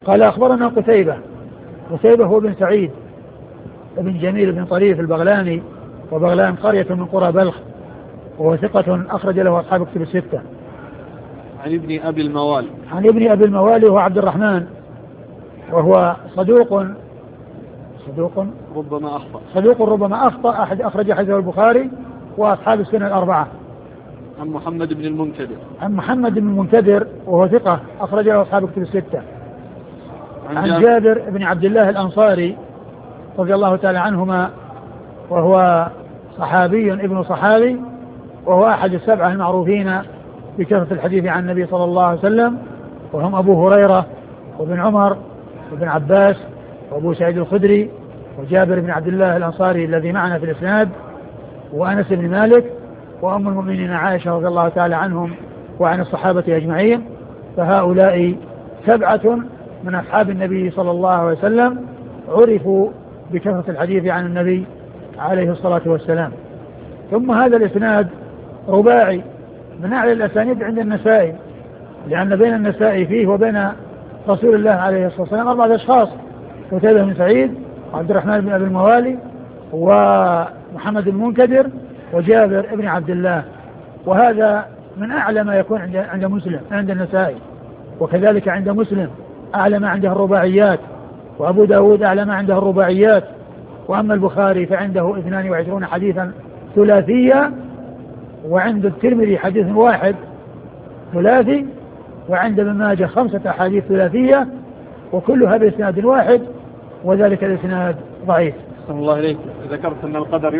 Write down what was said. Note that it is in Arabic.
قال أخبرنا قتيبة هو بن سعيد بن جميل بن طريف البغلاني، وبغلان قرية من قرى بلخ، وهو ثقة أخرج له أصحاب كتب الستة. عن ابن أبي الموالي وهو عبد الرحمن، وهو صدوق ربما أخطأ أخرج حديثه البخاري وأصحاب السنة الأربعة. عن محمد بن المنكدر وهو ثقة أخرج له أصحاب كتب الستة. عن جابر بن عبد الله الأنصاري رضي الله تعالى عنهما، وهو صحابي ابن صحابي، وهو أحد السبعة المعروفين بكثرة الحديث عن النبي صلى الله عليه وسلم، وهم أبو هريرة وابن عمر وابن عباس وأبو سعيد الخدري وجابر بن عبد الله الأنصاري الذي معنا في الإسناد، وأنس بن مالك، وأم المؤمنين عائشة رضي الله تعالى عنهم وعن الصحابة أجمعين. فهؤلاء سبعة من أصحاب النبي صلى الله عليه وسلم عرفوا بكثرة الحديث عن النبي عليه الصلاة والسلام. ثم هذا الإسناد رباعي من أعلى الأسانيد عند النسائي، لأن بين النسائي فيه وبين رسول الله عليه الصلاة والسلام 4 أشخاص: قتيبة بن سعيد، وعبد الرحمن بن أبي الموالي، ومحمد المنكدر، وجابر بن عبد الله. وهذا من أعلى ما يكون عند مسلم عند النسائي، وكذلك عند مسلم أعلى ما عنده الرباعيات، وأبو داود أعلى ما عنده الرباعيات. وأما البخاري فعنده 22 حديثا ثلاثية، وعند الترمذي حديث واحد ثلاثي، وعند ابن ماجه 5 أحاديث ثلاثية، وكلها بإسناد واحد، وذلك الإسناد ضعيف. الله إليك ذكرت أن القدر